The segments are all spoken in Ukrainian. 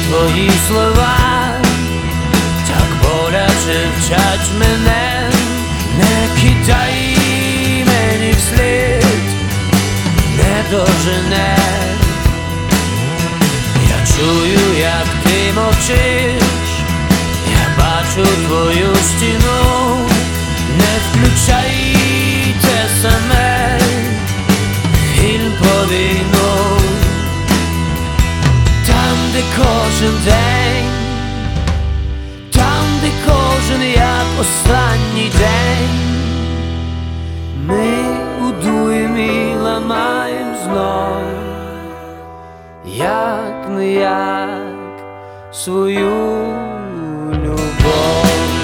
твої слова так боляче вчать мене. Не кидай мені вслід, не дожене. Я чую, як ти мовчиш, я бачу твою стіну. Не включай те саме, фільм про війну. Там, де кожен день, там, де кожен як останній день, ми будуємо і ламаємо знов, як не як свою любов.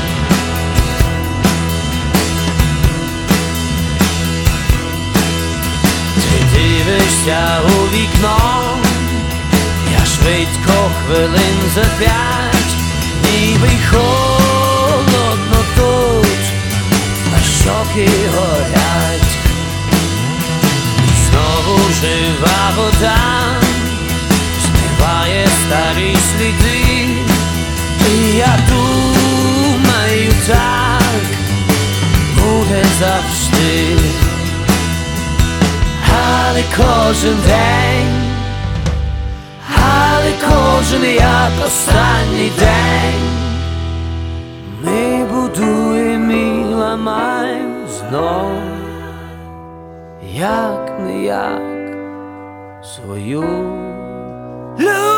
Ти дивишся у вікно, я швидко хвилин за 5, ніби й холодно тут, а щоки горять. Знову жива вода змиває старі сліди, і я думаю, так буде завжди. Але кожен день, але кожен як останній день, ми будуємо і ламаємо знов, як не як свою любов.